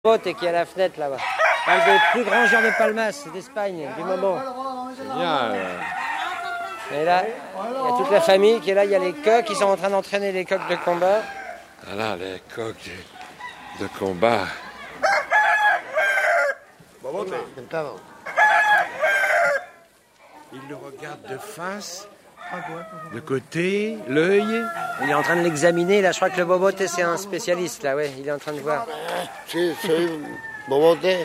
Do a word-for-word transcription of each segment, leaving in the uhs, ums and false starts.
Et qui est à la fenêtre là-bas. Un des plus grands joueurs de palmas d'Espagne du moment. Génial. Et là, il y a toute la famille qui est là. Il y a les coqs qui sont en train d'entraîner les coqs de combat. Voilà les coqs de combat. Il le regarde de face, de côté, l'œil. Il est en train de l'examiner. Là, je crois que le Bobote, c'est un spécialiste. Là, ouais, il est en train de voir. Sí, soy Bobote.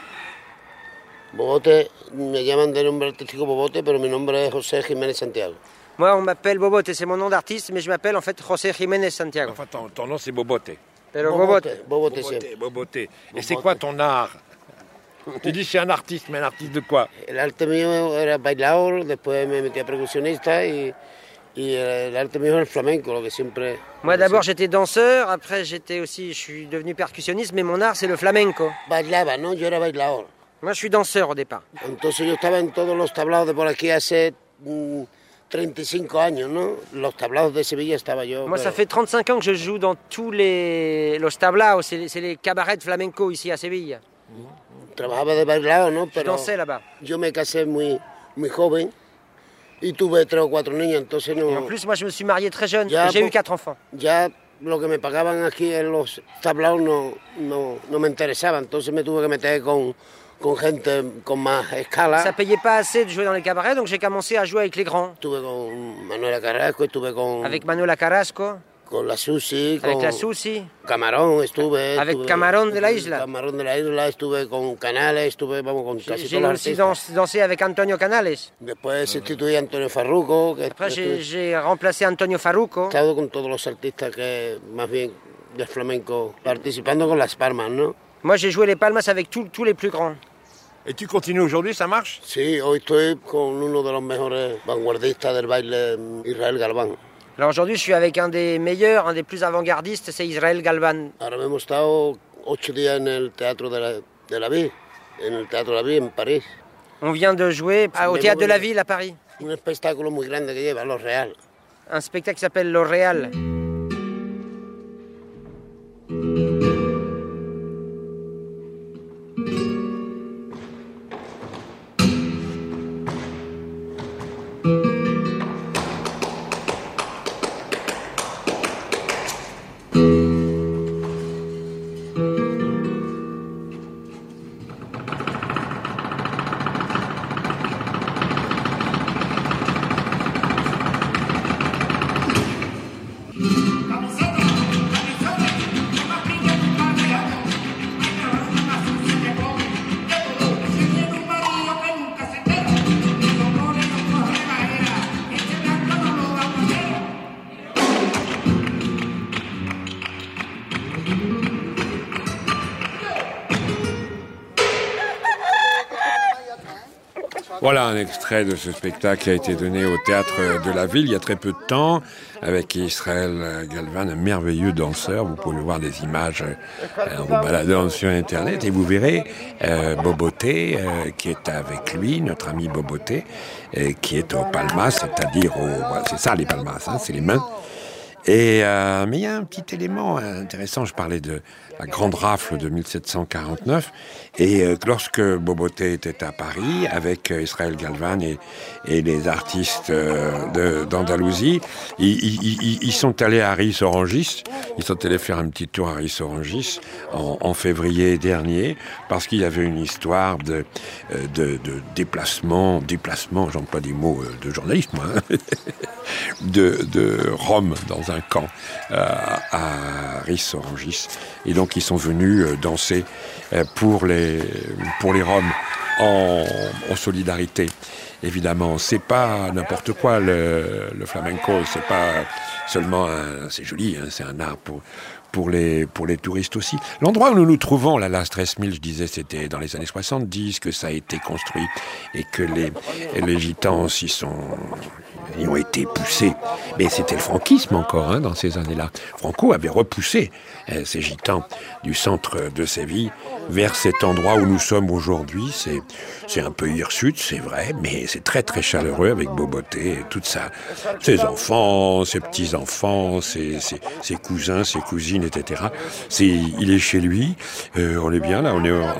Bobote, me llaman de nombre artístico Bobote, pero mi nombre es José Jiménez Santiago. Moi, on m'appelle Bobote, c'est mon nom d'artiste, mais je m'appelle en fait José Jiménez Santiago. Enfin, ton, ton nom, c'est Bobote. Pero Bobote. Bobote, Bobote, siempre. Bobote. Et c'est quoi ton art? Tu dis, je suis un artiste, mais un artiste de quoi? El arte mío era bailador, después me metí a percusionista y, y el arte mío es el flamenco, lo que siempre... Moi, d'abord, j'étais danseur, après, j'étais aussi, je suis devenu percussionniste, mais mon art, c'est le flamenco. Bailaba, ¿no? Yo era bailador. Moi, je suis danseur au départ. Entonces yo estaba en todos los tablados de por aquí hace mm, treinta y cinco años, ¿no? Los tablados de Sevilla estaba yo. Moi, pero... ça fait trente-cinq ans que je joue dans tous les los tablaos, c'est les, c'est les cabarets de flamenco ici à Séville. Trabajaba de bailador, ¿no? Je Pero dansais là-bas. yo me casé muy, muy joven y tuve tres o cuatro niños, entonces no... Et en plus, moi, je me suis marié très jeune, Ya, et j'ai po- eu quatre enfants. Ya lo que me pagaban aquí en los tablaos no, no, no me interesaba, entonces me tuve que meter con, con gente con más escala. Ça payait pas assez de jouer dans les cabarets, donc j'ai commencé à jouer avec les grands. Estuve con Manuela Carrasco, estuve con, Avec Manuela Carrasco, con la Susi, avec con la Susi, Camarón, estuve... avec estuve- Camarón de la Isla. Camarón de la Isla, estuve con Canales, estuve, vamos, con casi J'ai todos los aussi artistas. dans- dansé avec Antonio Canales. Después sustituí a Antonio Farruco, que Après, j'ai estuve- j'ai remplacé Antonio Farruco. he estado con todos los artistas que, más bien, del flamenco, participando con Las Palmas, ¿no? Moi, j'ai joué les palmas avec tous tous les plus grands. Et tu continues aujourd'hui, ça marche? Sí, hoy estoy con uno de los mejores vanguardistas del baile, Israel Galván. Alors aujourd'hui, je suis avec un des meilleurs, un des plus avant-gardistes, c'est Israël Galvan. Ahora hemos estado ocho días en el Teatro de la, de la Vie, en el Teatro de la Vie en París. On vient de jouer à- au Mais Théâtre bon, de la oui. Ville à Paris. Un espectáculo muy grande que lleva, Los Real. Un spectacle qui s'appelle L'Oréal. Voilà un extrait de ce spectacle qui a été donné au Théâtre de la Ville il y a très peu de temps, avec Israël Galvan, un merveilleux danseur. Vous pouvez voir des images euh, en vous baladant sur Internet et vous verrez euh, Bobote euh, qui est avec lui, notre ami Bobote, euh, qui est au Palmas, c'est-à-dire au... voilà, c'est ça les Palmas, hein, c'est les mains. Et, euh, mais il y a un petit élément intéressant, je parlais de la grande rafle de mille sept cent quarante-neuf, et euh, lorsque Bobote était à Paris avec euh, Israël Galvan et, et les artistes euh, de, d'Andalousie, ils, ils, ils, ils sont allés à Ris-Orangis, ils sont allés faire un petit tour à Ris-Orangis en, en février dernier, parce qu'il y avait une histoire de, euh, de, de déplacement, déplacement, j'emploie des mots euh, de journaliste, moi, hein, de, de Rome dans un camp euh, à Ris-Orangis. Et donc ils sont venus euh, danser euh, pour les pour les Roms en, en solidarité. Évidemment, c'est pas n'importe quoi le, le flamenco, c'est pas seulement un, c'est joli, hein, c'est un art pour pour les pour les touristes aussi. L'endroit où nous nous trouvons, là, la Stress-Mille, je disais, c'était dans les années soixante-dix que ça a été construit et que les les gitans s'y sont ils ont été poussés. Mais c'était le franquisme encore, hein, dans ces années-là. Franco avait repoussé euh, ces gitans du centre de Séville vers cet endroit où nous sommes aujourd'hui. C'est, c'est un peu hirsute, c'est vrai, mais c'est très très chaleureux avec Bobote et tout ça. Ses enfants, ses petits-enfants, ses, ses, ses cousins, ses cousines et cetera. C'est, il est chez lui, euh, on est bien là, on est